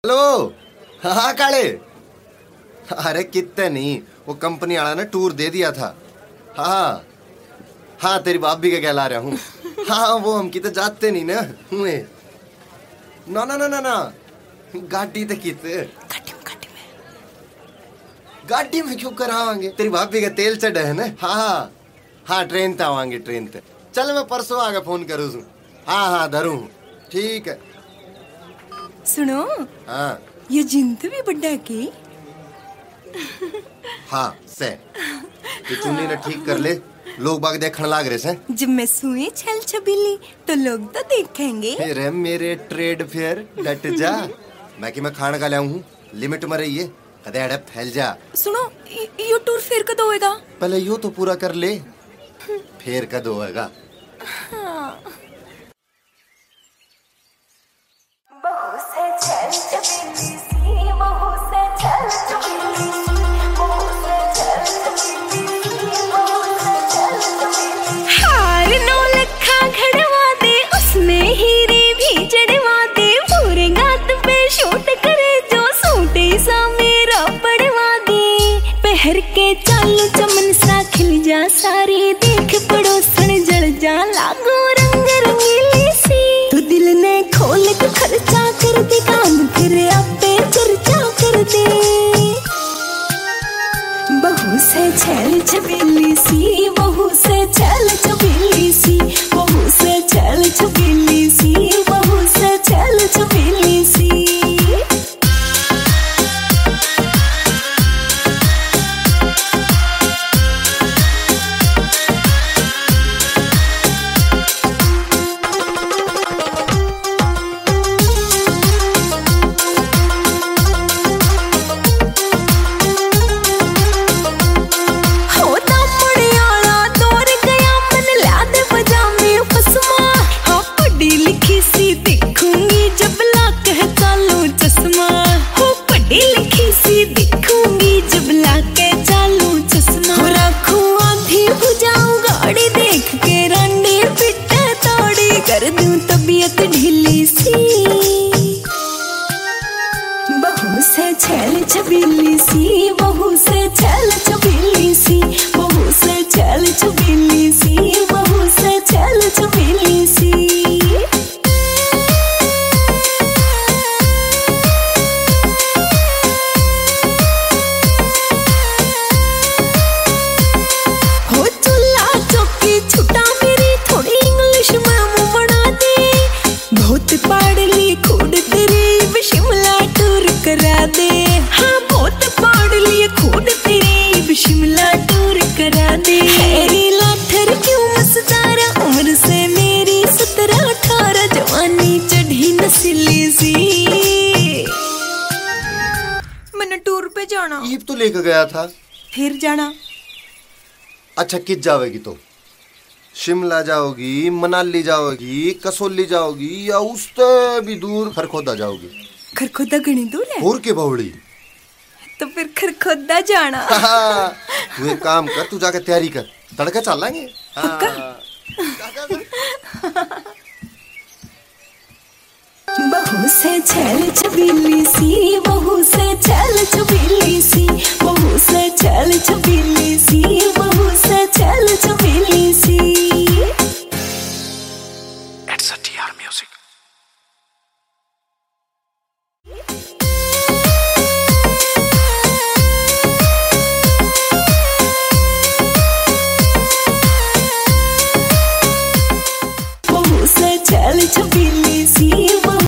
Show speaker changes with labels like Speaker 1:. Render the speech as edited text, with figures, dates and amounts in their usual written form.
Speaker 1: Hello. हाँ काले। अरे कितने नहीं, वो कंपनी वाला ने टूर दे दिया था। हाँ हाँ, तेरी भाभी के कहला रहा हूँ। हाँ वो हम किते जाते नहीं ना हुए। ना ना ना ना ना, गाड़ी ते किते गाड़ी में क्यों करावांगे, तेरी भाभी का तेल चढ़े है ना। हाँ हाँ, ट्रेन ते आवांगे, ट्रेन ते। चल मैं परसों आगे फोन करूँ। हाँ हाँ धरू, ठीक है।
Speaker 2: सुनो,
Speaker 1: हाँ
Speaker 2: ये जिंद भी बड्डा की।
Speaker 1: हाँ से ये चुन्नी ने ठीक कर ले, लोग बाग देखने लाग रहे से।
Speaker 2: जब मैं सुई छल छबीली तो लोग तो देखेंगे।
Speaker 1: अरे मेरे ट्रेड फेयर डट जा। मैं कि मैं खाने का लाऊं हूँ, लिमिट में रही है, कदे अड़े फैल जा।
Speaker 2: सुनो, यो टूर फिर कद होएगा?
Speaker 1: पहले यो तो पूरा कर ले, फिर कद होएगा।
Speaker 2: हाँ। हार नौ लखा घड़वा दे, उसमें हीरे भी जड़वा दे। पूरे गात पे शूट करे जो सूटे सा मेरा पड़वा दे। पहर के चालू चमन सा खिल जा सारी, देख पड़ोसन जल जा लागो रंग रंगीली सी। तो दिल ने खोल के खर्चा कर दे, काम फिर आपे चर्चा कर दे। बहू से छल छबीली सी, बहू से छल छबीली सी, बहू से छल छबीली सी, बहू से छल छबीली सी। कर दूं तबीयत ढीली सी, बहू से छल छबीली सी, बहू से छल छबीली सी, बहू से छल छबीली सी, बहू से छल छबीली सी। हो चूल्हा चौकी छुटा मेरी, थोड़ी इंग्लिश में बहुत पाड़ ली खूड तेरी, शिमला टूर करा दे। हाँ बहुत पाड़ ली खूड तेरी, शिमला टूर करा दे। मेरी लाठर क्यों मस्तारा, उम्र से मेरी 17-18, जवानी चढ़ी नस्ली सी। मैंने टूर पे जाना।
Speaker 1: ईब तो लेकर गया था,
Speaker 2: फिर जाना।
Speaker 1: अच्छा किस जाओगी तो? शिमला जाओगी, मनाली जाओगी, कसौली जाओगी, या उससे भी दूर खरखोदा जाओगी?
Speaker 2: खरखोदा घनी दूर है।
Speaker 1: और के बावड़ी,
Speaker 2: तो फिर खरखोदा जाना।
Speaker 1: तू एक काम कर, तू जाके तैयारी कर, तड़का चल लेंगे।
Speaker 2: बहू से छल छबीली सी, बहू से छल छबीली सी, बहू से छल छबीली सी, बहू से छल छबीली